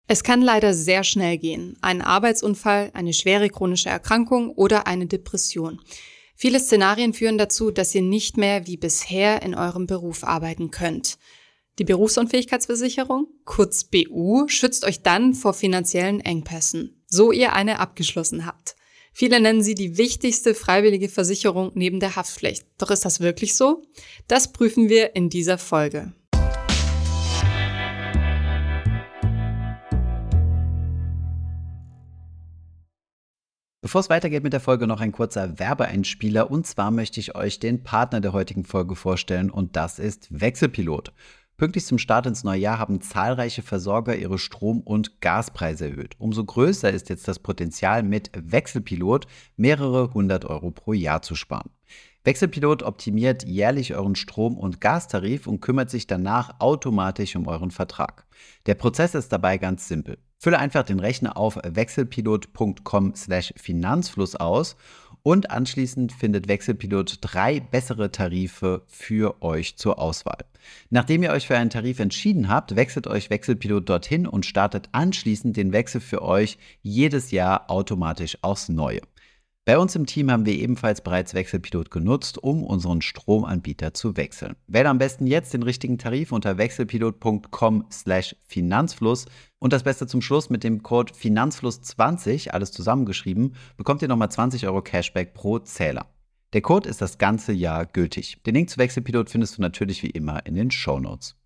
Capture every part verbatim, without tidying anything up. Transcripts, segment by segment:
Es kann leider sehr schnell gehen. Ein Arbeitsunfall, eine schwere chronische Erkrankung oder eine Depression. Viele Szenarien führen dazu, dass ihr nicht mehr wie bisher in eurem Beruf arbeiten könnt. Die Berufsunfähigkeitsversicherung, kurz B U, schützt euch dann vor finanziellen Engpässen, so ihr eine abgeschlossen habt. Viele nennen sie die wichtigste freiwillige Versicherung neben der Haftpflicht. Doch ist das wirklich so? Das prüfen wir in dieser Folge. Bevor es weitergeht mit der Folge, noch ein kurzer Werbeeinspieler. Und zwar möchte ich euch den Partner der heutigen Folge vorstellen und das ist Wechselpilot. Pünktlich zum Start ins neue Jahr haben zahlreiche Versorger ihre Strom- und Gaspreise erhöht. Umso größer ist jetzt das Potenzial, mit Wechselpilot mehrere hundert Euro pro Jahr zu sparen. Wechselpilot optimiert jährlich euren Strom- und Gastarif und kümmert sich danach automatisch um euren Vertrag. Der Prozess ist dabei ganz simpel. Fülle einfach den Rechner auf wechselpilot punkt com slash Finanzfluss aus und anschließend findet Wechselpilot drei bessere Tarife für euch zur Auswahl. Nachdem ihr euch für einen Tarif entschieden habt, wechselt euch Wechselpilot dorthin und startet anschließend den Wechsel für euch jedes Jahr automatisch aufs Neue. Bei uns im Team haben wir ebenfalls bereits Wechselpilot genutzt, um unseren Stromanbieter zu wechseln. Wähle am besten jetzt den richtigen Tarif unter wechselpilot punkt com slash Finanzfluss und das Beste zum Schluss: mit dem Code Finanzfluss zwanzig, alles zusammengeschrieben, bekommt ihr nochmal zwanzig Euro Cashback pro Zähler. Der Code ist das ganze Jahr gültig. Den Link zu Wechselpilot findest du natürlich wie immer in den Shownotes.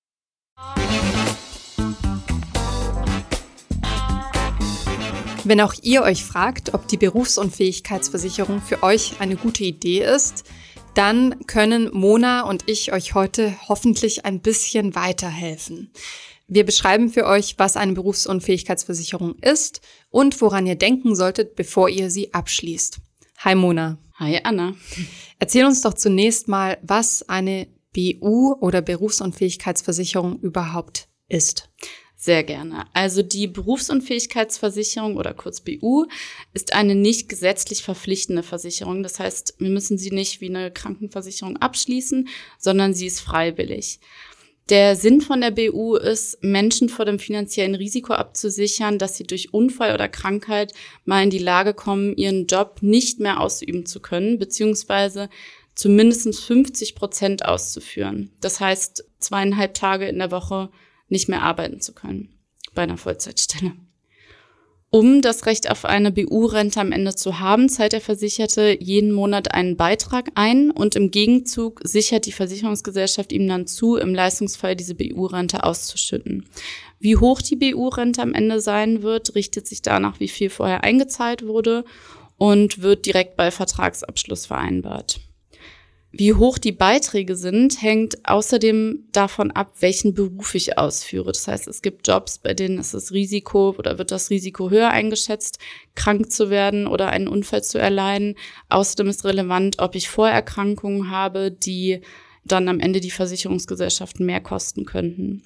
Wenn auch ihr euch fragt, ob die Berufsunfähigkeitsversicherung für euch eine gute Idee ist, dann können Mona und ich euch heute hoffentlich ein bisschen weiterhelfen. Wir beschreiben für euch, was eine Berufsunfähigkeitsversicherung ist und woran ihr denken solltet, bevor ihr sie abschließt. Hi Mona. Hi Anna. Erzähl uns doch zunächst mal, was eine B U oder Berufsunfähigkeitsversicherung überhaupt ist. Sehr gerne. Also die Berufsunfähigkeitsversicherung oder kurz B U ist eine nicht gesetzlich verpflichtende Versicherung. Das heißt, wir müssen sie nicht wie eine Krankenversicherung abschließen, sondern sie ist freiwillig. Der Sinn von der B U ist, Menschen vor dem finanziellen Risiko abzusichern, dass sie durch Unfall oder Krankheit mal in die Lage kommen, ihren Job nicht mehr ausüben zu können, beziehungsweise zumindest fünfzig Prozent auszuführen. Das heißt, zweieinhalb Tage in der Woche nicht mehr arbeiten zu können bei einer Vollzeitstelle. Um das Recht auf eine B U-Rente am Ende zu haben, zahlt der Versicherte jeden Monat einen Beitrag ein und im Gegenzug sichert die Versicherungsgesellschaft ihm dann zu, im Leistungsfall diese B U-Rente auszuschütten. Wie hoch die B U-Rente am Ende sein wird, richtet sich danach, wie viel vorher eingezahlt wurde und wird direkt bei Vertragsabschluss vereinbart. Wie hoch die Beiträge sind, hängt außerdem davon ab, welchen Beruf ich ausführe. Das heißt, es gibt Jobs, bei denen ist das Risiko oder wird das Risiko höher eingeschätzt, krank zu werden oder einen Unfall zu erleiden. Außerdem ist relevant, ob ich Vorerkrankungen habe, die dann am Ende die Versicherungsgesellschaften mehr kosten könnten.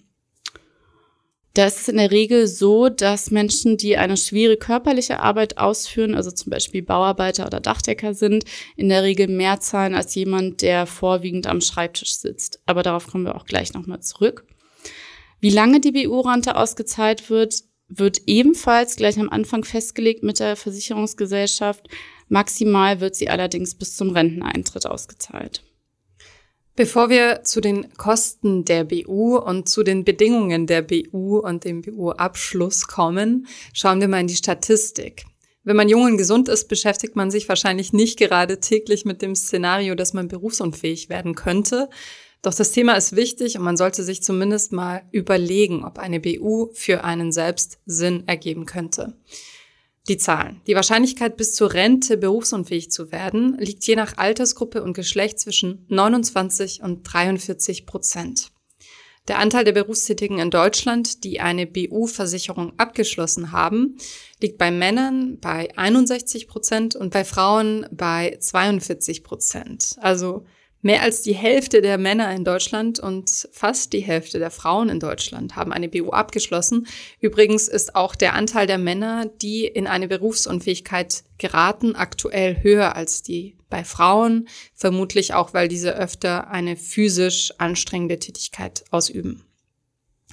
Da ist es in der Regel so, dass Menschen, die eine schwere körperliche Arbeit ausführen, also zum Beispiel Bauarbeiter oder Dachdecker sind, in der Regel mehr zahlen als jemand, der vorwiegend am Schreibtisch sitzt. Aber darauf kommen wir auch gleich nochmal zurück. Wie lange die B U-Rente ausgezahlt wird, wird ebenfalls gleich am Anfang festgelegt mit der Versicherungsgesellschaft. Maximal wird sie allerdings bis zum Renteneintritt ausgezahlt. Bevor wir zu den Kosten der B U und zu den Bedingungen der B U und dem B U-Abschluss kommen, schauen wir mal in die Statistik. Wenn man jung und gesund ist, beschäftigt man sich wahrscheinlich nicht gerade täglich mit dem Szenario, dass man berufsunfähig werden könnte. Doch das Thema ist wichtig und man sollte sich zumindest mal überlegen, ob eine B U für einen selbst Sinn ergeben könnte. Die Zahlen. Die Wahrscheinlichkeit, bis zur Rente berufsunfähig zu werden, liegt je nach Altersgruppe und Geschlecht zwischen neunundzwanzig und dreiundvierzig Prozent. Der Anteil der Berufstätigen in Deutschland, die eine B U-Versicherung abgeschlossen haben, liegt bei Männern bei einundsechzig Prozent und bei Frauen bei zweiundvierzig Prozent. Also mehr als die Hälfte der Männer in Deutschland und fast die Hälfte der Frauen in Deutschland haben eine B U abgeschlossen. Übrigens ist auch der Anteil der Männer, die in eine Berufsunfähigkeit geraten, aktuell höher als die bei Frauen, vermutlich auch, weil diese öfter eine physisch anstrengende Tätigkeit ausüben.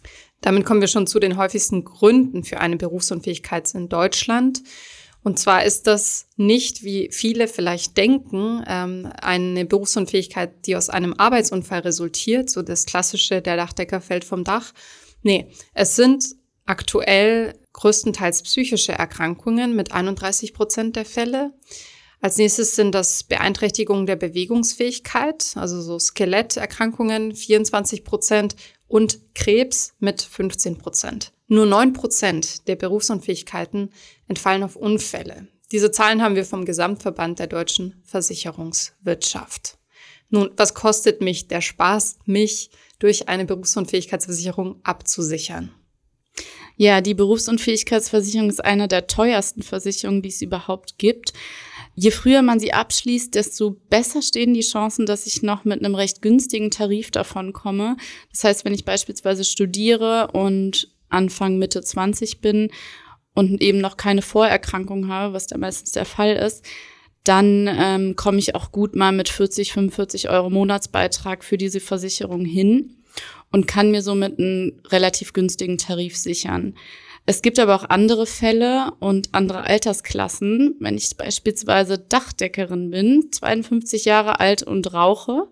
Damit kommen wir schon zu den häufigsten Gründen für eine Berufsunfähigkeit in Deutschland. Und zwar ist das nicht, wie viele vielleicht denken, eine Berufsunfähigkeit, die aus einem Arbeitsunfall resultiert, so das klassische, der Dachdecker fällt vom Dach. Nee, es sind aktuell größtenteils psychische Erkrankungen mit einunddreißig Prozent der Fälle. Als nächstes sind das Beeinträchtigungen der Bewegungsfähigkeit, also so Skeletterkrankungen, vierundzwanzig Prozent und Krebs mit fünfzehn Prozent. Nur neun Prozent der Berufsunfähigkeiten entfallen auf Unfälle. Diese Zahlen haben wir vom Gesamtverband der deutschen Versicherungswirtschaft. Nun, was kostet mich der Spaß, mich durch eine Berufsunfähigkeitsversicherung abzusichern? Ja, die Berufsunfähigkeitsversicherung ist eine der teuersten Versicherungen, die es überhaupt gibt. Je früher man sie abschließt, desto besser stehen die Chancen, dass ich noch mit einem recht günstigen Tarif davon komme. Das heißt, wenn ich beispielsweise studiere und Anfang, Mitte zwanzig bin und eben noch keine Vorerkrankung habe, was da meistens der Fall ist, dann ähm, komme ich auch gut mal mit vierzig, fünfundvierzig Euro Monatsbeitrag für diese Versicherung hin und kann mir somit einen relativ günstigen Tarif sichern. Es gibt aber auch andere Fälle und andere Altersklassen. Wenn ich beispielsweise Dachdeckerin bin, zweiundfünfzig Jahre alt und rauche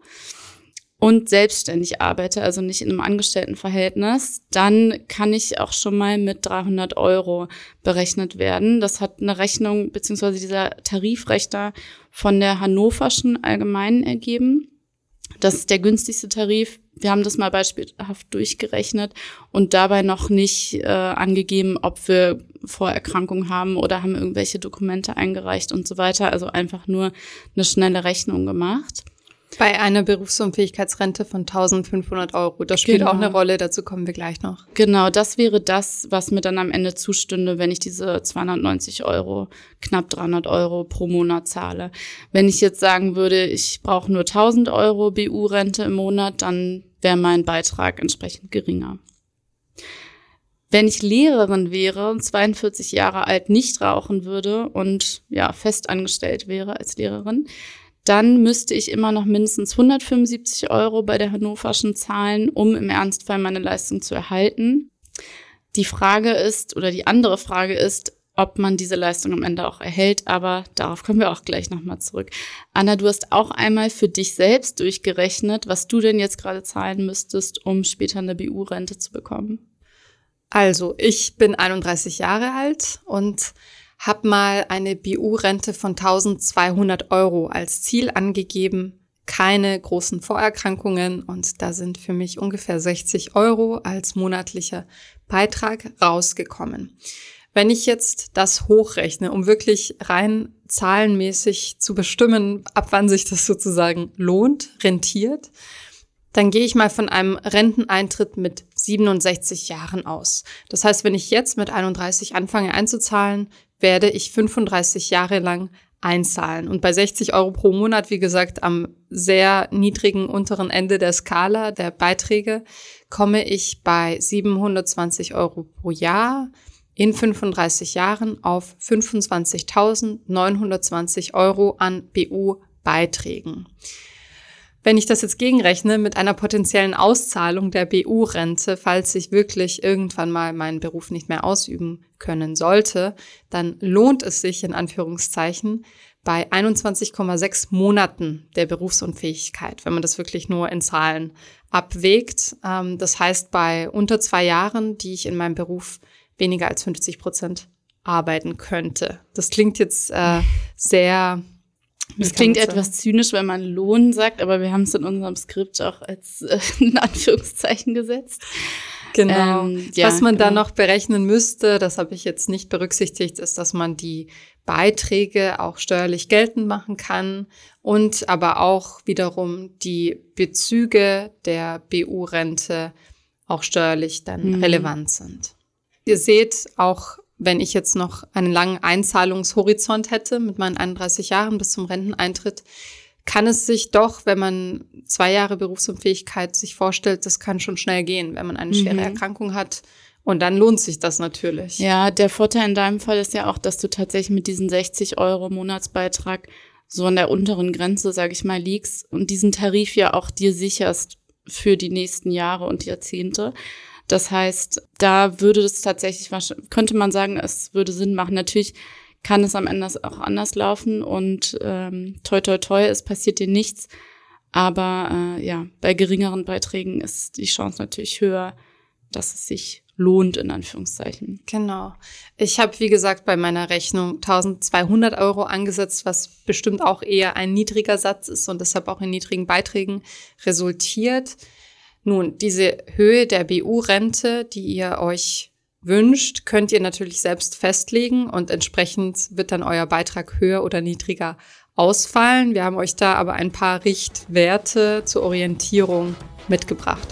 und selbstständig arbeite, also nicht in einem Angestelltenverhältnis, dann kann ich auch schon mal mit dreihundert Euro berechnet werden. Das hat eine Rechnung beziehungsweise dieser Tarifrechner von der Hannoverschen Allgemeinen ergeben. Das ist der günstigste Tarif. Wir haben das mal beispielhaft durchgerechnet und dabei noch nicht äh, angegeben, ob wir Vorerkrankungen haben oder haben irgendwelche Dokumente eingereicht und so weiter. Also einfach nur eine schnelle Rechnung gemacht. Bei einer Berufsunfähigkeitsrente von eintausendfünfhundert Euro. Das spielt Genau. auch eine Rolle, dazu kommen wir gleich noch. Genau, das wäre das, was mir dann am Ende zustünde, wenn ich diese zweihundertneunzig Euro, knapp dreihundert Euro pro Monat zahle. Wenn ich jetzt sagen würde, ich brauche nur tausend Euro B U-Rente im Monat, dann wäre mein Beitrag entsprechend geringer. Wenn ich Lehrerin wäre und zweiundvierzig Jahre alt, nicht rauchen würde und ja fest angestellt wäre als Lehrerin, dann müsste ich immer noch mindestens hundertfünfundsiebzig Euro bei der Hannoverschen zahlen, um im Ernstfall meine Leistung zu erhalten. Die Frage ist, oder die andere Frage ist, ob man diese Leistung am Ende auch erhält, aber darauf kommen wir auch gleich nochmal zurück. Anna, du hast auch einmal für dich selbst durchgerechnet, was du denn jetzt gerade zahlen müsstest, um später eine B U-Rente zu bekommen. Also, ich bin einunddreißig Jahre alt und habe mal eine B U-Rente von eintausendzweihundert Euro als Ziel angegeben. Keine großen Vorerkrankungen und da sind für mich ungefähr sechzig Euro als monatlicher Beitrag rausgekommen. Wenn ich jetzt das hochrechne, um wirklich rein zahlenmäßig zu bestimmen, ab wann sich das sozusagen lohnt, rentiert, dann gehe ich mal von einem Renteneintritt mit siebenundsechzig Jahren aus. Das heißt, wenn ich jetzt mit einunddreißig anfange einzuzahlen, werde ich fünfunddreißig Jahre lang einzahlen. Und bei sechzig Euro pro Monat, wie gesagt, am sehr niedrigen unteren Ende der Skala der Beiträge, komme ich bei siebenhundertzwanzig Euro pro Jahr in fünfunddreißig Jahren auf fünfundzwanzigtausendneunhundertzwanzig Euro an B U-Beiträgen. Wenn ich das jetzt gegenrechne mit einer potenziellen Auszahlung der B U-Rente, falls ich wirklich irgendwann mal meinen Beruf nicht mehr ausüben können sollte, dann lohnt es sich in Anführungszeichen bei einundzwanzig Komma sechs Monaten der Berufsunfähigkeit, wenn man das wirklich nur in Zahlen abwägt. Das heißt, bei unter zwei Jahren, die ich in meinem Beruf weniger als fünfzig Prozent arbeiten könnte. Das klingt jetzt äh, sehr... Das klingt etwas zynisch, wenn man Lohn sagt, aber wir haben es in unserem Skript auch als äh, in Anführungszeichen gesetzt. Genau. Ähm, ja, Was man genau. da noch berechnen müsste, das habe ich jetzt nicht berücksichtigt, ist, dass man die Beiträge auch steuerlich geltend machen kann und aber auch wiederum die Bezüge der B U-Rente auch steuerlich dann Mhm. relevant sind. Ihr seht auch, wenn ich jetzt noch einen langen Einzahlungshorizont hätte mit meinen einunddreißig Jahren bis zum Renteneintritt, kann es sich doch, wenn man zwei Jahre Berufsunfähigkeit sich vorstellt, das kann schon schnell gehen, wenn man eine schwere Mhm. Erkrankung hat. Und dann lohnt sich das natürlich. Ja, der Vorteil in deinem Fall ist ja auch, dass du tatsächlich mit diesen sechzig Euro Monatsbeitrag so an der unteren Grenze, sage ich mal, liegst und diesen Tarif ja auch dir sicherst für die nächsten Jahre und Jahrzehnte. Das heißt, da würde es tatsächlich, könnte man sagen, es würde Sinn machen. Natürlich kann es am Ende auch anders laufen und ähm, toi toi toi, es passiert dir nichts. Aber äh, ja, bei geringeren Beiträgen ist die Chance natürlich höher, dass es sich lohnt, in Anführungszeichen. Genau. Ich habe, wie gesagt, bei meiner Rechnung eintausendzweihundert Euro angesetzt, was bestimmt auch eher ein niedriger Satz ist und deshalb auch in niedrigen Beiträgen resultiert. Nun, diese Höhe der B U-Rente, die ihr euch wünscht, könnt ihr natürlich selbst festlegen und entsprechend wird dann euer Beitrag höher oder niedriger ausfallen. Wir haben euch da aber ein paar Richtwerte zur Orientierung mitgebracht.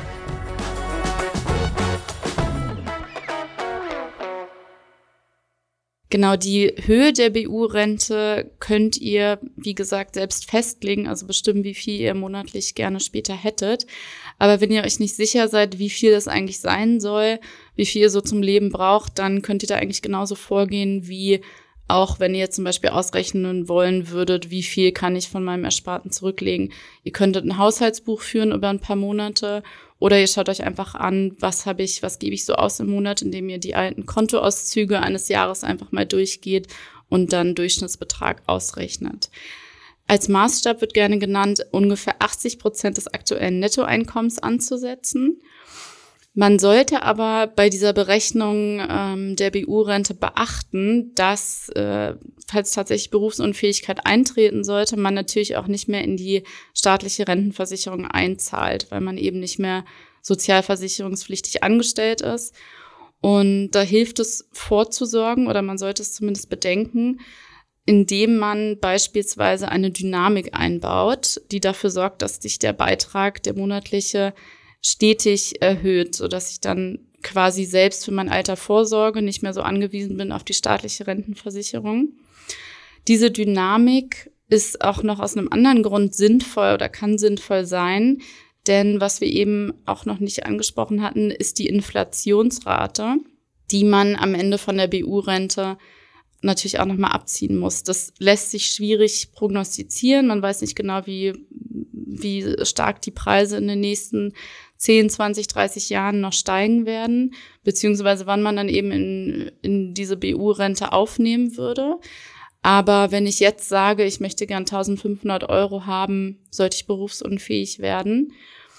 Genau, die Höhe der B U-Rente könnt ihr, wie gesagt, selbst festlegen, also bestimmen, wie viel ihr monatlich gerne später hättet. Aber wenn ihr euch nicht sicher seid, wie viel das eigentlich sein soll, wie viel ihr so zum Leben braucht, dann könnt ihr da eigentlich genauso vorgehen, wie auch wenn ihr zum Beispiel ausrechnen wollen würdet, wie viel kann ich von meinem Ersparten zurücklegen. Ihr könntet ein Haushaltsbuch führen über ein paar Monate oder ihr schaut euch einfach an, was habe ich, was gebe ich so aus im Monat, indem ihr die alten Kontoauszüge eines Jahres einfach mal durchgeht und dann Durchschnittsbetrag ausrechnet. Als Maßstab wird gerne genannt, ungefähr achtzig Prozent des aktuellen Nettoeinkommens anzusetzen. Man sollte aber bei dieser Berechnung ähm, der B U-Rente beachten, dass, äh, falls tatsächlich Berufsunfähigkeit eintreten sollte, man natürlich auch nicht mehr in die staatliche Rentenversicherung einzahlt, weil man eben nicht mehr sozialversicherungspflichtig angestellt ist. Und da hilft es vorzusorgen, oder man sollte es zumindest bedenken, indem man beispielsweise eine Dynamik einbaut, die dafür sorgt, dass sich der Beitrag, der monatliche, stetig erhöht, sodass ich dann quasi selbst für mein Alter vorsorge, nicht mehr so angewiesen bin auf die staatliche Rentenversicherung. Diese Dynamik ist auch noch aus einem anderen Grund sinnvoll oder kann sinnvoll sein, denn was wir eben auch noch nicht angesprochen hatten, ist die Inflationsrate, die man am Ende von der B U-Rente natürlich auch nochmal abziehen muss. Das lässt sich schwierig prognostizieren. Man weiß nicht genau, wie, wie stark die Preise in den nächsten zehn, zwanzig, dreißig Jahren noch steigen werden, beziehungsweise wann man dann eben in, in diese B U-Rente aufnehmen würde. Aber wenn ich jetzt sage, ich möchte gern eintausendfünfhundert Euro haben, sollte ich berufsunfähig werden,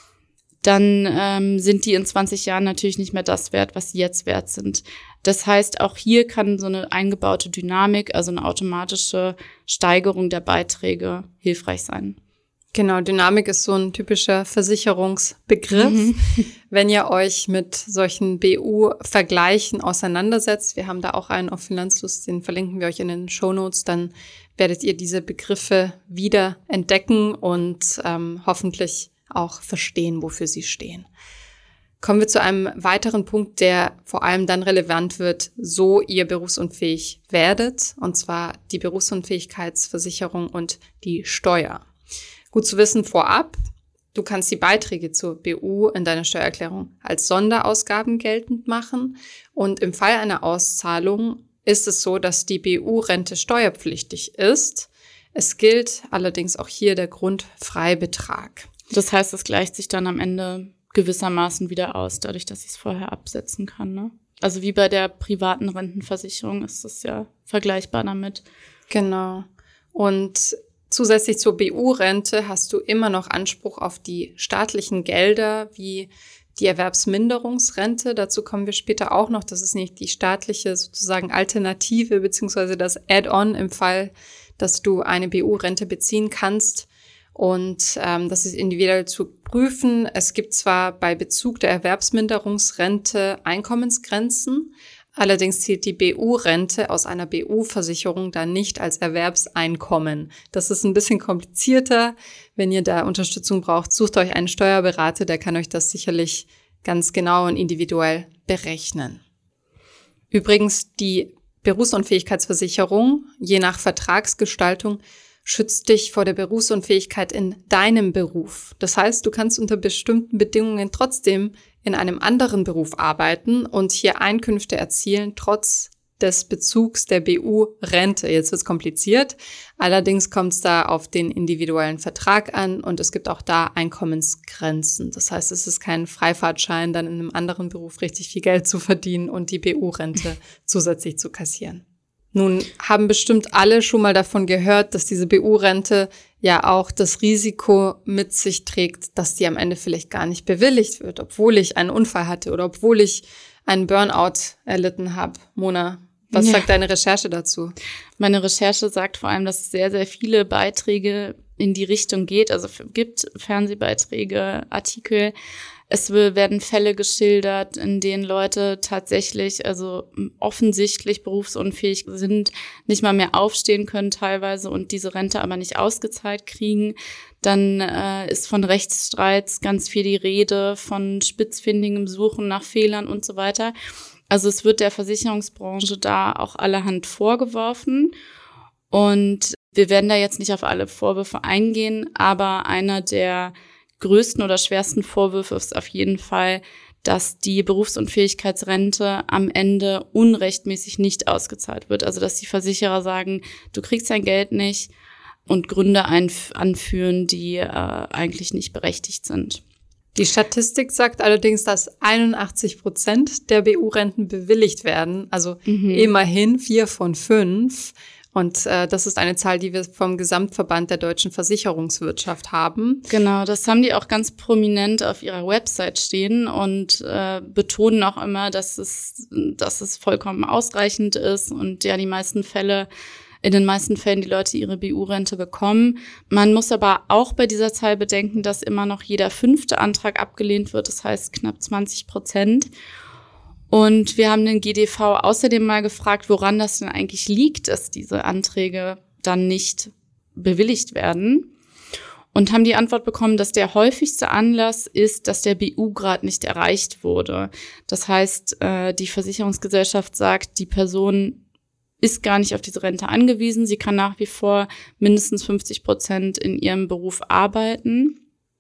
dann ähm, sind die in zwanzig Jahren natürlich nicht mehr das wert, was sie jetzt wert sind. Das heißt, auch hier kann so eine eingebaute Dynamik, also eine automatische Steigerung der Beiträge hilfreich sein. Genau, Dynamik ist so ein typischer Versicherungsbegriff. Mhm. Wenn ihr euch mit solchen B U-Vergleichen auseinandersetzt, wir haben da auch einen auf Finanzfluss, den verlinken wir euch in den Shownotes, dann werdet ihr diese Begriffe wieder entdecken und ähm, hoffentlich auch verstehen, wofür sie stehen. Kommen wir zu einem weiteren Punkt, der vor allem dann relevant wird, so ihr berufsunfähig werdet, und zwar die Berufsunfähigkeitsversicherung und die Steuer. Gut zu wissen vorab, du kannst die Beiträge zur B U in deiner Steuererklärung als Sonderausgaben geltend machen und im Fall einer Auszahlung ist es so, dass die B U-Rente steuerpflichtig ist. Es gilt allerdings auch hier der Grundfreibetrag. Das heißt, es gleicht sich dann am Ende gewissermaßen wieder aus, dadurch, dass ich es vorher absetzen kann, ne? Also wie bei der privaten Rentenversicherung ist das ja vergleichbar damit. Genau. Und zusätzlich zur B U-Rente hast du immer noch Anspruch auf die staatlichen Gelder wie die Erwerbsminderungsrente. Dazu kommen wir später auch noch. Das ist nicht die staatliche sozusagen Alternative beziehungsweise das Add-on im Fall, dass du eine B U-Rente beziehen kannst. Und ähm, das ist individuell zu prüfen. Es gibt zwar bei Bezug der Erwerbsminderungsrente Einkommensgrenzen, allerdings zählt die B U-Rente aus einer B U-Versicherung dann nicht als Erwerbseinkommen. Das ist ein bisschen komplizierter. Wenn ihr da Unterstützung braucht, sucht euch einen Steuerberater, der kann euch das sicherlich ganz genau und individuell berechnen. Übrigens, die Berufsunfähigkeitsversicherung, je nach Vertragsgestaltung, schützt dich vor der Berufsunfähigkeit in deinem Beruf. Das heißt, du kannst unter bestimmten Bedingungen trotzdem in einem anderen Beruf arbeiten und hier Einkünfte erzielen, trotz des Bezugs der B U-Rente. Jetzt wird es kompliziert. Allerdings kommt es da auf den individuellen Vertrag an und es gibt auch da Einkommensgrenzen. Das heißt, es ist kein Freifahrtschein, dann in einem anderen Beruf richtig viel Geld zu verdienen und die B U-Rente zusätzlich zu kassieren. Nun haben bestimmt alle schon mal davon gehört, dass diese B U-Rente ja auch das Risiko mit sich trägt, dass die am Ende vielleicht gar nicht bewilligt wird, obwohl ich einen Unfall hatte oder obwohl ich einen Burnout erlitten habe. Mona, was ja. sagt deine Recherche dazu? Meine Recherche sagt vor allem, dass es sehr, sehr viele Beiträge in die Richtung geht. Also es gibt Fernsehbeiträge, Artikel. Es werden Fälle geschildert, in denen Leute tatsächlich, also offensichtlich berufsunfähig sind, nicht mal mehr aufstehen können teilweise und diese Rente aber nicht ausgezahlt kriegen. Dann äh, ist von Rechtsstreits ganz viel die Rede, von spitzfindigem Suchen nach Fehlern und so weiter. Also es wird der Versicherungsbranche da auch allerhand vorgeworfen. Und wir werden da jetzt nicht auf alle Vorwürfe eingehen, aber einer der größten oder schwersten Vorwürfe ist auf jeden Fall, dass die Berufsunfähigkeitsrente am Ende unrechtmäßig nicht ausgezahlt wird. Also dass die Versicherer sagen, du kriegst dein Geld nicht und Gründe einf- anführen, die äh, eigentlich nicht berechtigt sind. Die Statistik sagt allerdings, dass einundachtzig Prozent der B U-Renten bewilligt werden, also mhm. immerhin vier von fünf. Und äh, das ist eine Zahl, die wir vom Gesamtverband der deutschen Versicherungswirtschaft haben. Genau, das haben die auch ganz prominent auf ihrer Website stehen und äh, betonen auch immer, dass es, dass es vollkommen ausreichend ist und ja die meisten Fälle, in den meisten Fällen die Leute ihre B U-Rente bekommen. Man muss aber auch bei dieser Zahl bedenken, dass immer noch jeder fünfte Antrag abgelehnt wird, das heißt knapp zwanzig Prozent. Und wir haben den G D V außerdem mal gefragt, woran das denn eigentlich liegt, dass diese Anträge dann nicht bewilligt werden. Und haben die Antwort bekommen, dass der häufigste Anlass ist, dass der B U-Grad nicht erreicht wurde. Das heißt, die Versicherungsgesellschaft sagt, die Person ist gar nicht auf diese Rente angewiesen. Sie kann nach wie vor mindestens fünfzig Prozent in ihrem Beruf arbeiten.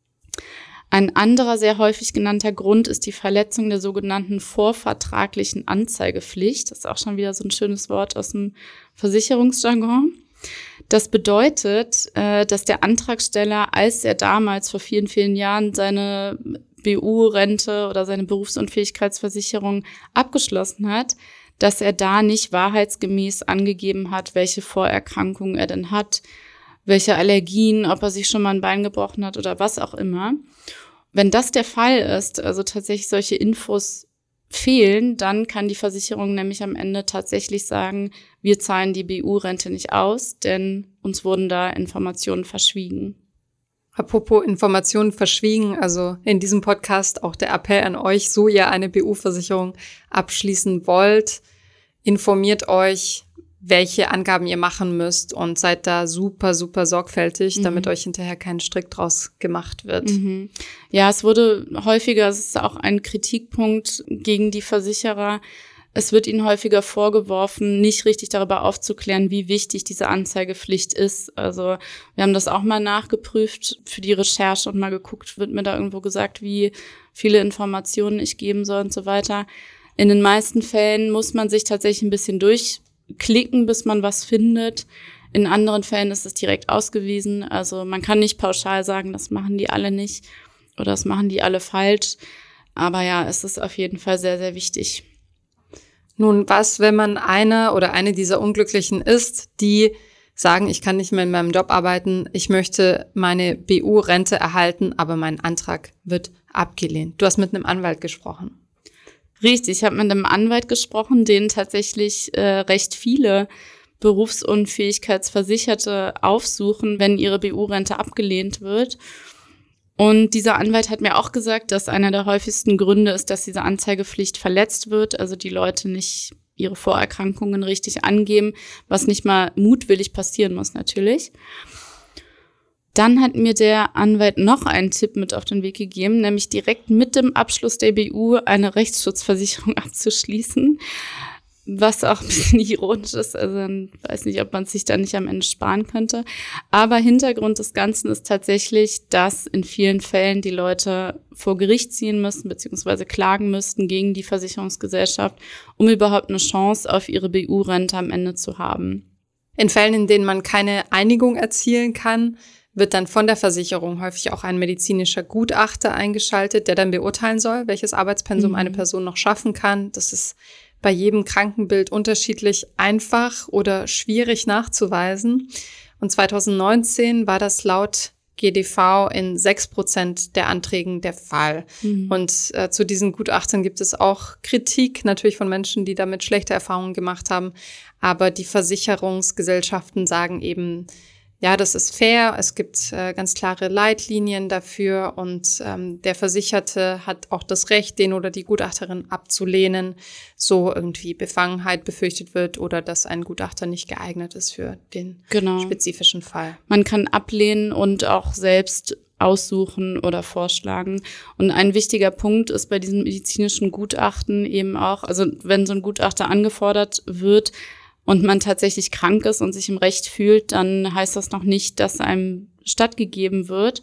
Ein anderer sehr häufig genannter Grund ist die Verletzung der sogenannten vorvertraglichen Anzeigepflicht. Das ist auch schon wieder so ein schönes Wort aus dem Versicherungsjargon. Das bedeutet, dass der Antragsteller, als er damals vor vielen, vielen Jahren seine B U-Rente oder seine Berufsunfähigkeitsversicherung abgeschlossen hat, dass er da nicht wahrheitsgemäß angegeben hat, welche Vorerkrankungen er denn hat, welche Allergien, ob er sich schon mal ein Bein gebrochen hat oder was auch immer. Wenn das der Fall ist, also tatsächlich solche Infos fehlen, dann kann die Versicherung nämlich am Ende tatsächlich sagen, wir zahlen die B U-Rente nicht aus, denn uns wurden da Informationen verschwiegen. Apropos Informationen verschwiegen, also in diesem Podcast auch der Appell an euch, so ihr eine B U-Versicherung abschließen wollt, informiert euch, welche Angaben ihr machen müsst und seid da super, super sorgfältig, mhm. damit euch hinterher kein Strick draus gemacht wird. Mhm. Ja, es wurde häufiger, es ist auch ein Kritikpunkt gegen die Versicherer, es wird ihnen häufiger vorgeworfen, nicht richtig darüber aufzuklären, wie wichtig diese Anzeigepflicht ist. Also wir haben das auch mal nachgeprüft für die Recherche und mal geguckt, wird mir da irgendwo gesagt, wie viele Informationen ich geben soll und so weiter. In den meisten Fällen muss man sich tatsächlich ein bisschen durchklicken, bis man was findet. In anderen Fällen ist es direkt ausgewiesen. Also man kann nicht pauschal sagen, das machen die alle nicht oder das machen die alle falsch. Aber ja, es ist auf jeden Fall sehr, sehr wichtig. Nun, was, wenn man einer oder eine dieser Unglücklichen ist, die sagen, ich kann nicht mehr in meinem Job arbeiten, ich möchte meine B U-Rente erhalten, aber mein Antrag wird abgelehnt. Du hast mit einem Anwalt gesprochen. Richtig, ich habe mit einem Anwalt gesprochen, den tatsächlich äh, recht viele Berufsunfähigkeitsversicherte aufsuchen, wenn ihre B U-Rente abgelehnt wird. Und dieser Anwalt hat mir auch gesagt, dass einer der häufigsten Gründe ist, dass diese Anzeigepflicht verletzt wird, also die Leute nicht ihre Vorerkrankungen richtig angeben, was nicht mal mutwillig passieren muss natürlich. Dann hat mir der Anwalt noch einen Tipp mit auf den Weg gegeben, nämlich direkt mit dem Abschluss der B U eine Rechtsschutzversicherung abzuschließen. was auch ein bisschen ironisch ist. Also ich weiß nicht, ob man sich da nicht am Ende sparen könnte. Aber Hintergrund des Ganzen ist tatsächlich, dass in vielen Fällen die Leute vor Gericht ziehen müssen beziehungsweise klagen müssten gegen die Versicherungsgesellschaft, um überhaupt eine Chance auf ihre B U-Rente am Ende zu haben. In Fällen, in denen man keine Einigung erzielen kann, wird dann von der Versicherung häufig auch ein medizinischer Gutachter eingeschaltet, der dann beurteilen soll, welches Arbeitspensum mhm. eine Person noch schaffen kann. Das ist bei jedem Krankenbild unterschiedlich einfach oder schwierig nachzuweisen. Und zwanzig neunzehn war das laut G D V in sechs Prozent der Anträgen der Fall. Mhm. Und äh, zu diesen Gutachtern gibt es auch Kritik, natürlich von Menschen, die damit schlechte Erfahrungen gemacht haben. Aber die Versicherungsgesellschaften sagen eben, ja, das ist fair, es gibt äh, ganz klare Leitlinien dafür und ähm, der Versicherte hat auch das Recht, den oder die Gutachterin abzulehnen, so irgendwie Befangenheit befürchtet wird oder dass ein Gutachter nicht geeignet ist für den genau. spezifischen Fall. Man kann ablehnen und auch selbst aussuchen oder vorschlagen. Und ein wichtiger Punkt ist bei diesen medizinischen Gutachten eben auch, also wenn so ein Gutachter angefordert wird, und man tatsächlich krank ist und sich im Recht fühlt, dann heißt das noch nicht, dass einem stattgegeben wird.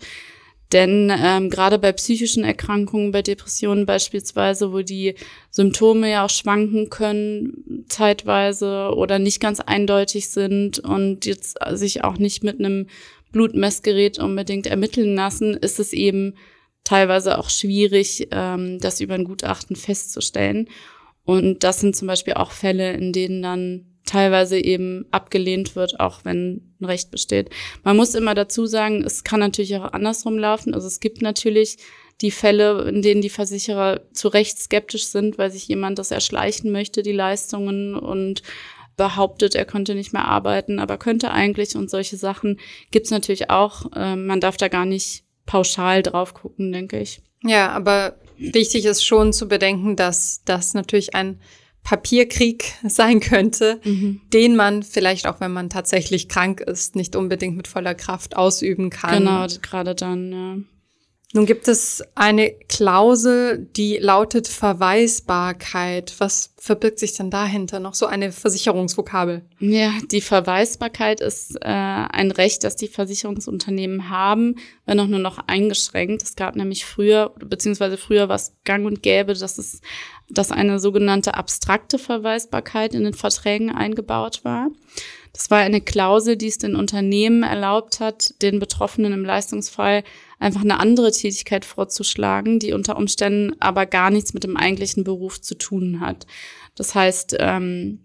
Denn ähm, gerade bei psychischen Erkrankungen, bei Depressionen beispielsweise, wo die Symptome ja auch schwanken können zeitweise oder nicht ganz eindeutig sind und jetzt sich auch nicht mit einem Blutmessgerät unbedingt ermitteln lassen, ist es eben teilweise auch schwierig, ähm, das über ein Gutachten festzustellen. Und das sind zum Beispiel auch Fälle, in denen dann teilweise eben abgelehnt wird, auch wenn ein Recht besteht. Man muss immer dazu sagen, es kann natürlich auch andersrum laufen. Also es gibt natürlich die Fälle, in denen die Versicherer zu Recht skeptisch sind, weil sich jemand das erschleichen möchte, die Leistungen, und behauptet, er könnte nicht mehr arbeiten, aber könnte eigentlich, und solche Sachen gibt's natürlich auch. Man darf da gar nicht pauschal drauf gucken, denke ich. Ja, aber wichtig ist schon zu bedenken, dass das natürlich ein Papierkrieg sein könnte, mhm. den man vielleicht auch, wenn man tatsächlich krank ist, nicht unbedingt mit voller Kraft ausüben kann. Genau, gerade dann, ja. Nun gibt es eine Klausel, die lautet Verweisbarkeit. Was verbirgt sich denn dahinter? Noch so eine Versicherungsvokabel. Ja, die Verweisbarkeit ist äh, ein Recht, das die Versicherungsunternehmen haben, wenn auch nur noch eingeschränkt. Es gab nämlich früher, beziehungsweise früher war es gang und gäbe, dass es, dass eine sogenannte abstrakte Verweisbarkeit in den Verträgen eingebaut war. Das war eine Klausel, die es den Unternehmen erlaubt hat, den Betroffenen im Leistungsfall einfach eine andere Tätigkeit vorzuschlagen, die unter Umständen aber gar nichts mit dem eigentlichen Beruf zu tun hat. Das heißt, ähm,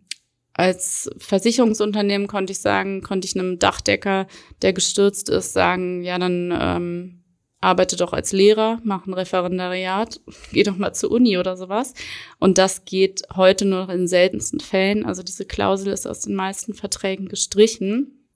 als Versicherungsunternehmen konnte ich sagen, konnte ich einem Dachdecker, der gestürzt ist, sagen, ja, dann ähm, arbeite doch als Lehrer, mach ein Referendariat, geh doch mal zur Uni oder sowas. Und das geht heute nur noch in seltensten Fällen. Also diese Klausel ist aus den meisten Verträgen gestrichen.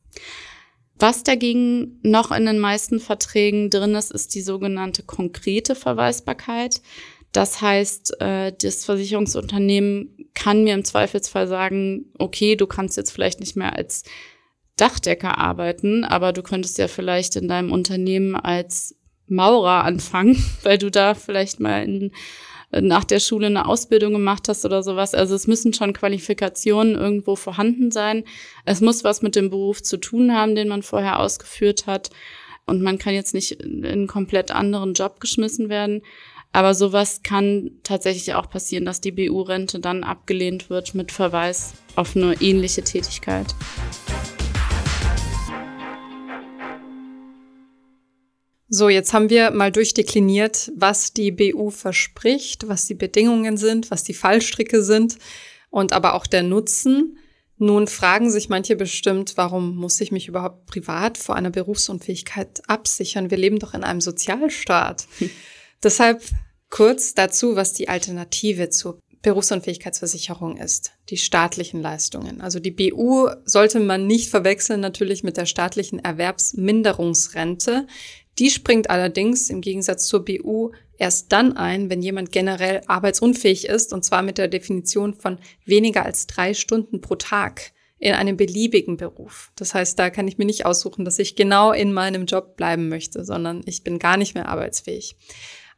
Was dagegen noch in den meisten Verträgen drin ist, ist die sogenannte konkrete Verweisbarkeit. Das heißt, äh, das Versicherungsunternehmen kann mir im Zweifelsfall sagen, okay, du kannst jetzt vielleicht nicht mehr als Dachdecker arbeiten, aber du könntest ja vielleicht in deinem Unternehmen als Maurer anfangen, weil du da vielleicht mal in, nach der Schule eine Ausbildung gemacht hast oder sowas. Also es müssen schon Qualifikationen irgendwo vorhanden sein. Es muss was mit dem Beruf zu tun haben, den man vorher ausgeführt hat. Und man kann jetzt nicht in einen komplett anderen Job geschmissen werden. Aber sowas kann tatsächlich auch passieren, dass die B U-Rente dann abgelehnt wird mit Verweis auf eine ähnliche Tätigkeit. So, jetzt haben wir mal durchdekliniert, was die B U verspricht, was die Bedingungen sind, was die Fallstricke sind und aber auch der Nutzen. Nun fragen sich manche bestimmt, warum muss ich mich überhaupt privat vor einer Berufsunfähigkeit absichern? Wir leben doch in einem Sozialstaat. Hm. Deshalb kurz dazu, was die Alternative zur Berufsunfähigkeitsversicherung ist. Die staatlichen Leistungen. Also die B U sollte man nicht verwechseln natürlich mit der staatlichen Erwerbsminderungsrente. Die springt allerdings im Gegensatz zur B U erst dann ein, wenn jemand generell arbeitsunfähig ist, und zwar mit der Definition von weniger als drei Stunden pro Tag in einem beliebigen Beruf. Das heißt, da kann ich mir nicht aussuchen, dass ich genau in meinem Job bleiben möchte, sondern ich bin gar nicht mehr arbeitsfähig.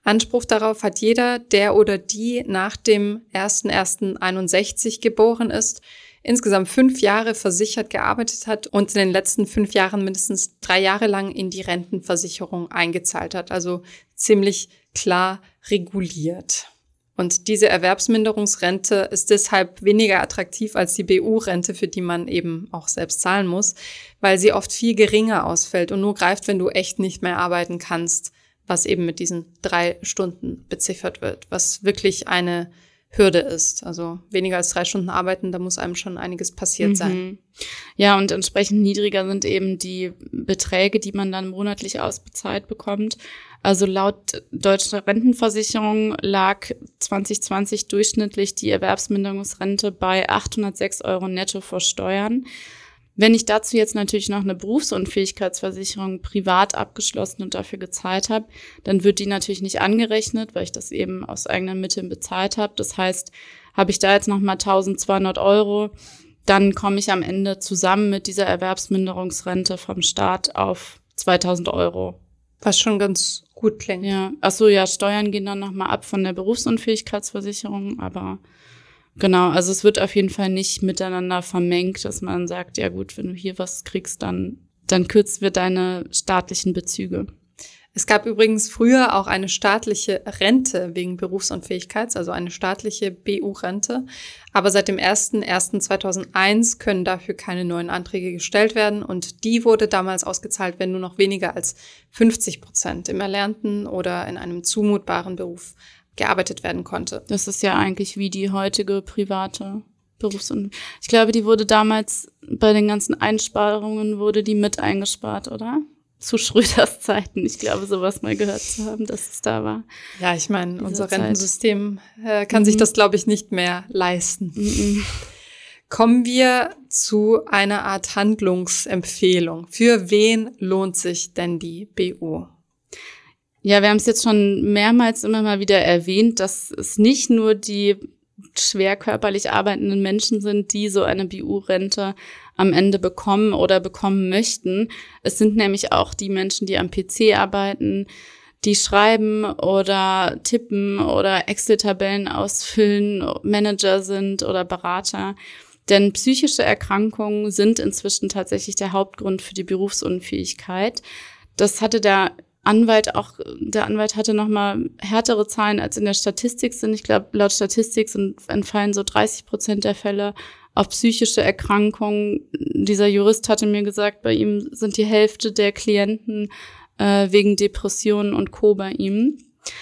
Anspruch darauf hat jeder, der oder die nach dem erster erster einundsechzig geboren ist, insgesamt fünf Jahre versichert gearbeitet hat und in den letzten fünf Jahren mindestens drei Jahre lang in die Rentenversicherung eingezahlt hat. Also ziemlich klar reguliert. Und diese Erwerbsminderungsrente ist deshalb weniger attraktiv als die B U-Rente, für die man eben auch selbst zahlen muss, weil sie oft viel geringer ausfällt und nur greift, wenn du echt nicht mehr arbeiten kannst, was eben mit diesen drei Stunden beziffert wird, was wirklich eine Hürde ist. Also weniger als drei Stunden arbeiten, da muss einem schon einiges passiert sein. Mhm. Ja, und entsprechend niedriger sind eben die Beträge, die man dann monatlich ausbezahlt bekommt. Also laut Deutscher Rentenversicherung lag zwanzig zwanzig durchschnittlich die Erwerbsminderungsrente bei achthundertsechs Euro netto vor Steuern. Wenn ich dazu jetzt natürlich noch eine Berufsunfähigkeitsversicherung privat abgeschlossen und dafür gezahlt habe, dann wird die natürlich nicht angerechnet, weil ich das eben aus eigenen Mitteln bezahlt habe. Das heißt, habe ich da jetzt nochmal eintausendzweihundert Euro, dann komme ich am Ende zusammen mit dieser Erwerbsminderungsrente vom Staat auf zweitausend Euro. Was schon ganz gut klingt. Ja, ach so, ja, Steuern gehen dann nochmal ab von der Berufsunfähigkeitsversicherung, aber genau, also es wird auf jeden Fall nicht miteinander vermengt, dass man sagt, ja gut, wenn du hier was kriegst, dann, dann kürzen wir deine staatlichen Bezüge. Es gab übrigens früher auch eine staatliche Rente wegen Berufsunfähigkeit, also eine staatliche B U-Rente. Aber seit dem erster erster zweitausendeins können dafür keine neuen Anträge gestellt werden. Und die wurde damals ausgezahlt, wenn nur noch weniger als fünfzig Prozent im erlernten oder in einem zumutbaren Beruf gearbeitet werden konnte. Das ist ja eigentlich wie die heutige private Berufsunfähigkeit. Ich glaube, die wurde damals bei den ganzen Einsparungen, wurde die mit eingespart, oder? Zu Schröders Zeiten. Ich glaube, sowas mal gehört zu haben, dass es da war. Ja, ich meine, unser Zeit. Rentensystem äh, kann mhm. sich das, glaube ich, nicht mehr leisten. Mhm. Kommen wir zu einer Art Handlungsempfehlung. Für wen lohnt sich denn die B U? Ja, wir haben es jetzt schon mehrmals immer mal wieder erwähnt, dass es nicht nur die schwer körperlich arbeitenden Menschen sind, die so eine B U-Rente am Ende bekommen oder bekommen möchten. Es sind nämlich auch die Menschen, die am P C arbeiten, die schreiben oder tippen oder Excel-Tabellen ausfüllen, Manager sind oder Berater. Denn psychische Erkrankungen sind inzwischen tatsächlich der Hauptgrund für die Berufsunfähigkeit. Das hatte der Anwalt auch, der Anwalt hatte noch mal härtere Zahlen als in der Statistik sind. Ich glaube, laut Statistik sind, entfallen so dreißig Prozent der Fälle auf psychische Erkrankungen. Dieser Jurist hatte mir gesagt, bei ihm sind die Hälfte der Klienten äh, wegen Depressionen und Co. bei ihm.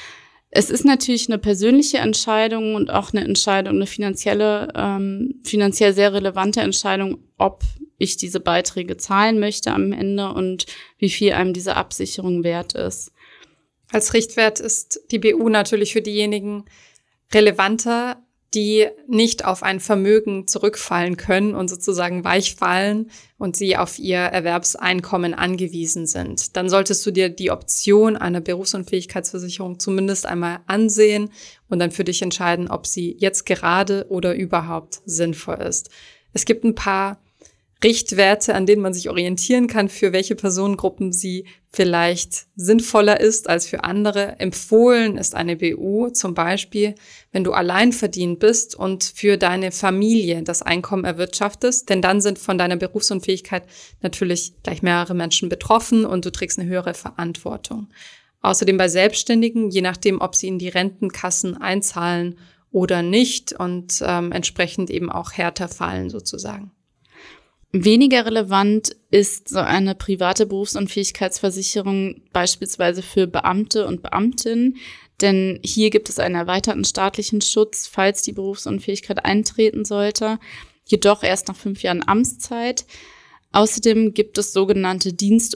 Es ist natürlich eine persönliche Entscheidung und auch eine Entscheidung, eine finanzielle, ähm, finanziell sehr relevante Entscheidung, ob ich diese Beiträge zahlen möchte am Ende und wie viel einem diese Absicherung wert ist. Als Richtwert ist die B U natürlich für diejenigen relevanter, die nicht auf ein Vermögen zurückfallen können und sozusagen weich fallen und sie auf ihr Erwerbseinkommen angewiesen sind. Dann solltest du dir die Option einer Berufsunfähigkeitsversicherung zumindest einmal ansehen und dann für dich entscheiden, ob sie jetzt gerade oder überhaupt sinnvoll ist. Es gibt ein paar Richtwerte, an denen man sich orientieren kann, für welche Personengruppen sie vielleicht sinnvoller ist als für andere. Empfohlen ist eine B U zum Beispiel, wenn du alleinverdient bist und für deine Familie das Einkommen erwirtschaftest, denn dann sind von deiner Berufsunfähigkeit natürlich gleich mehrere Menschen betroffen und du trägst eine höhere Verantwortung. Außerdem bei Selbstständigen, je nachdem, ob sie in die Rentenkassen einzahlen oder nicht und ähm, entsprechend eben auch härter fallen sozusagen. Weniger relevant ist so eine private Berufsunfähigkeitsversicherung beispielsweise für Beamte und Beamtinnen, denn hier gibt es einen erweiterten staatlichen Schutz, falls die Berufsunfähigkeit eintreten sollte, jedoch erst nach fünf Jahren Amtszeit. Außerdem gibt es sogenannte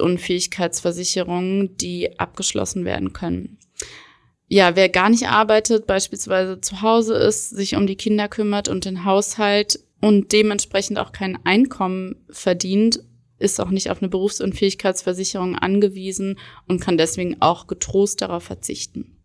Dienstunfähigkeitsversicherungen, die abgeschlossen werden können. Ja, wer gar nicht arbeitet, beispielsweise zu Hause ist, sich um die Kinder kümmert und den Haushalt und dementsprechend auch kein Einkommen verdient, ist auch nicht auf eine Berufsunfähigkeitsversicherung angewiesen und kann deswegen auch getrost darauf verzichten.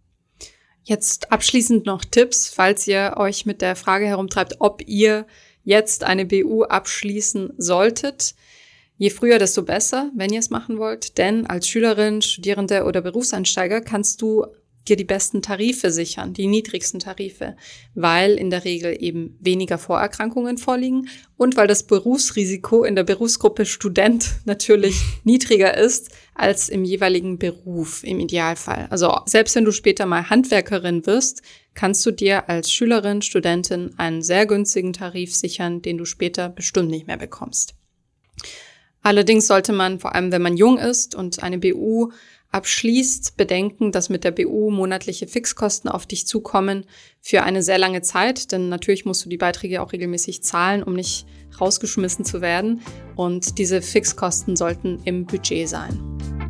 Jetzt abschließend noch Tipps, falls ihr euch mit der Frage herumtreibt, ob ihr jetzt eine B U abschließen solltet. Je früher, desto besser, wenn ihr es machen wollt, denn als Schülerin, Studierende oder Berufseinsteiger kannst du dir die besten Tarife sichern, die niedrigsten Tarife, weil in der Regel eben weniger Vorerkrankungen vorliegen und weil das Berufsrisiko in der Berufsgruppe Student natürlich niedriger ist als im jeweiligen Beruf im Idealfall. Also selbst wenn du später mal Handwerkerin wirst, kannst du dir als Schülerin, Studentin einen sehr günstigen Tarif sichern, den du später bestimmt nicht mehr bekommst. Allerdings sollte man, vor allem wenn man jung ist und eine B U abschließt, bedenken, dass mit der B U monatliche Fixkosten auf dich zukommen für eine sehr lange Zeit, denn natürlich musst du die Beiträge auch regelmäßig zahlen, um nicht rausgeschmissen zu werden, und diese Fixkosten sollten im Budget sein.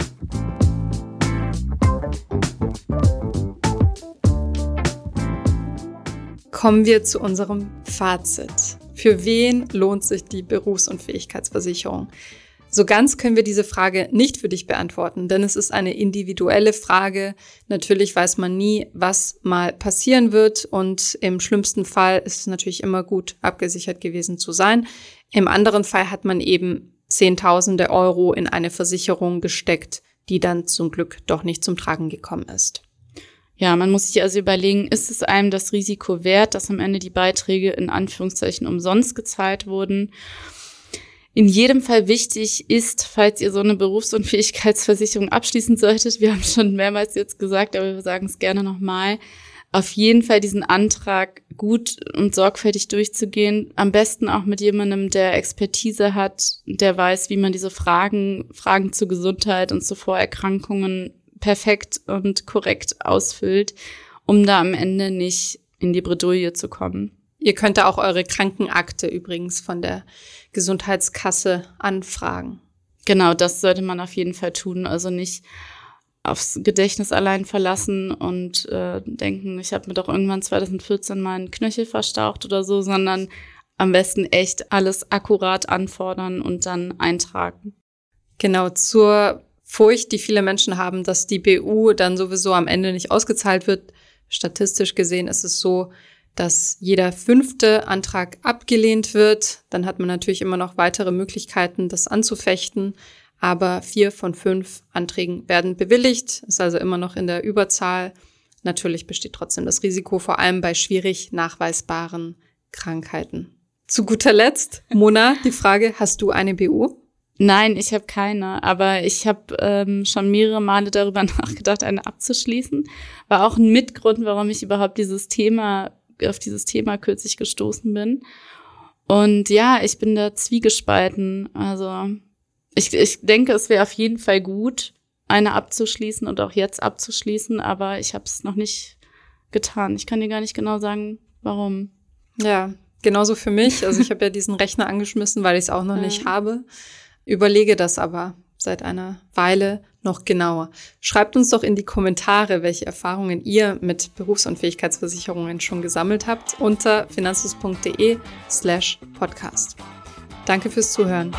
Kommen wir zu unserem Fazit. Für wen lohnt sich die Berufsunfähigkeitsversicherung? So ganz können wir diese Frage nicht für dich beantworten, denn es ist eine individuelle Frage. Natürlich weiß man nie, was mal passieren wird, und im schlimmsten Fall ist es natürlich immer gut, abgesichert gewesen zu sein. Im anderen Fall hat man eben Zehntausende Euro in eine Versicherung gesteckt, die dann zum Glück doch nicht zum Tragen gekommen ist. Ja, man muss sich also überlegen, ist es einem das Risiko wert, dass am Ende die Beiträge in Anführungszeichen umsonst gezahlt wurden? In jedem Fall wichtig ist, falls ihr so eine Berufsunfähigkeitsversicherung abschließen solltet, wir haben schon mehrmals jetzt gesagt, aber wir sagen es gerne nochmal, auf jeden Fall diesen Antrag gut und sorgfältig durchzugehen. Am besten auch mit jemandem, der Expertise hat, der weiß, wie man diese Fragen, Fragen zur Gesundheit und zu Vorerkrankungen perfekt und korrekt ausfüllt, um da am Ende nicht in die Bredouille zu kommen. Ihr könnt da auch eure Krankenakte übrigens von der Gesundheitskasse anfragen. Genau, das sollte man auf jeden Fall tun. Also nicht aufs Gedächtnis allein verlassen und äh, denken, ich habe mir doch irgendwann zwanzig vierzehn mal einen Knöchel verstaucht oder so, sondern am besten echt alles akkurat anfordern und dann eintragen. Genau, zur Furcht, die viele Menschen haben, dass die B U dann sowieso am Ende nicht ausgezahlt wird. Statistisch gesehen ist es so, dass jeder fünfte Antrag abgelehnt wird. Dann hat man natürlich immer noch weitere Möglichkeiten, das anzufechten. Aber vier von fünf Anträgen werden bewilligt, ist also immer noch in der Überzahl. Natürlich besteht trotzdem das Risiko, vor allem bei schwierig nachweisbaren Krankheiten. Zu guter Letzt, Mona, die Frage, hast du eine B U? Nein, ich habe keine, aber ich habe ähm, schon mehrere Male darüber nachgedacht, eine abzuschließen. War auch ein Mitgrund, warum ich überhaupt dieses Thema auf dieses Thema kürzlich gestoßen bin. Und ja, ich bin da zwiegespalten. Also ich, ich denke, es wäre auf jeden Fall gut, eine abzuschließen und auch jetzt abzuschließen, aber ich habe es noch nicht getan. Ich kann dir gar nicht genau sagen, warum. Ja, genauso für mich. Also ich habe ja diesen Rechner angeschmissen, weil ich es auch noch ja. nicht habe. Überlege das aber seit einer Weile noch genauer. Schreibt uns doch in die Kommentare, welche Erfahrungen ihr mit Berufsunfähigkeitsversicherungen schon gesammelt habt, unter finanzfluss.de slash podcast. Danke fürs Zuhören.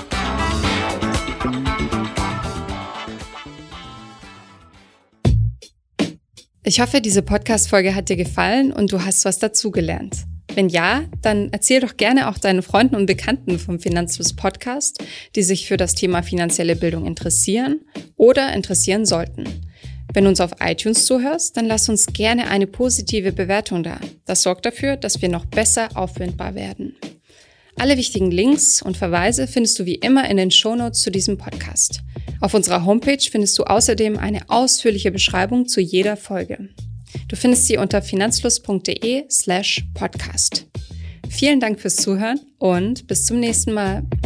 Ich hoffe, diese Podcast-Folge hat dir gefallen und du hast was dazugelernt. Wenn ja, dann erzähl doch gerne auch deinen Freunden und Bekannten vom Finanzfluss Podcast, die sich für das Thema finanzielle Bildung interessieren oder interessieren sollten. Wenn du uns auf iTunes zuhörst, dann lass uns gerne eine positive Bewertung da. Das sorgt dafür, dass wir noch besser auffindbar werden. Alle wichtigen Links und Verweise findest du wie immer in den Shownotes zu diesem Podcast. Auf unserer Homepage findest du außerdem eine ausführliche Beschreibung zu jeder Folge. Du findest sie unter finanzfluss.de slash podcast. Vielen Dank fürs Zuhören und bis zum nächsten Mal.